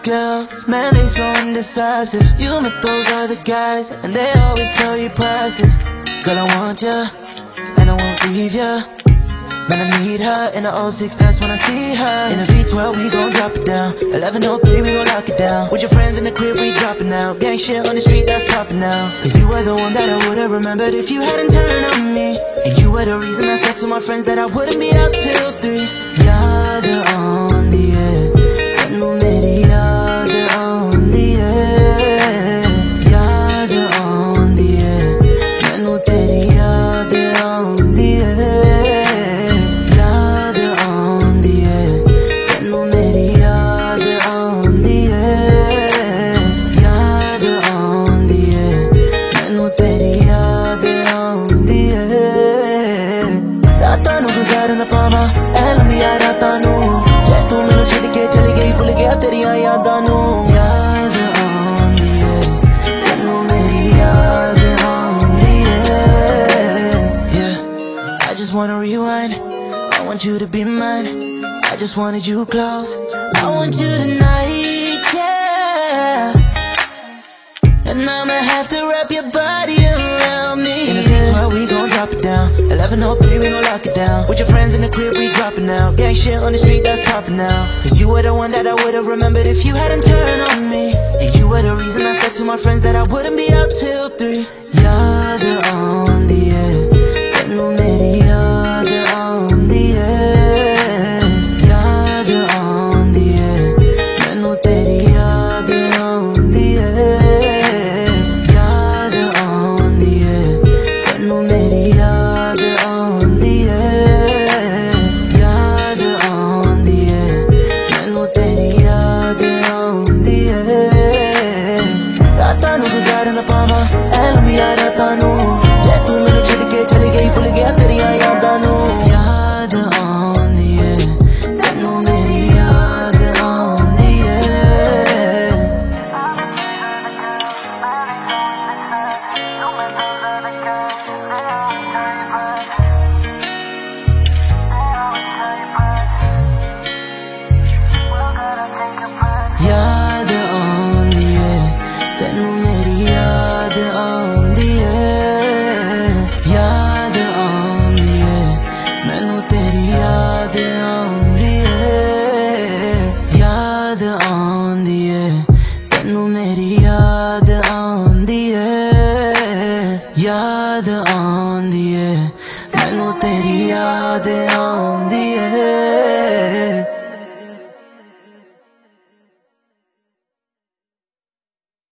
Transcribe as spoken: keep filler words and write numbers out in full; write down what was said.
girls, man, they so indecisive. You met those other guys, and they always tell you prices. Girl, I want ya, and I won't leave ya. Man, I need her in the oh six, that's when I see her. In the V twelve, we gon' drop it down. eleven oh three, we gon' lock it down. With your friends in the crib, we dropping out. Gang shit on the street, that's popping now. Cause you were the one that I would've remembered if you hadn't turned on me. And you were the reason I said to my friends that I wouldn't be out till three. Yaad aandi hai, tenu meri yaad aandi hai. Yaad aandi hai, mainu teri yaad aandi hai. रातां नूं गुज़ार ना पावां ऐ लंबियां रातां नूं जे तू मैनूं छड्ड के चली गई भुल गया तेरियां यादां नूं याद आउंदी ऐ तैनूं मेरी याद आउंदी ऐ Yeah, I just wanna rewind, I want you to be mine. I just wanted you close, I want you tonight, yeah. And I'ma have to wrap your body around me. In the V twelve, we gon' drop it down. eleven oh three, we gon' lock it down. With your friends in the crib, we dropping out. Gang shit on the street, that's popping now. Cause you were the one that I would've remembered if you hadn't turned on me. And you were the reason I said to my friends that I wouldn't be out till three. Yaad aaundi hai, tenu meri yaad aaundi hai. Yaad aaundi hai, mainu teri yaad aaundi hai. रातां नूं गुज़ार ना पावां ऐ लंबियां रातां नूं जे तू मैनूं छड्ड के चली गई भुल गया तेरियां यादां नूं याद आउंदी ऐ तैनूं मेरी याद आउंदी ऐ याद आउंदी ऐ तैनूं मेरी याद आउंदी ऐ याद आउंदी ऐ मैनूं तेरी याद आउंदी ऐ याद आउंदी ऐ तैनूं मेरी याद आउंदी ऐ याद आउंदी ऐ मैनूं तेरी याद आउंदी ऐ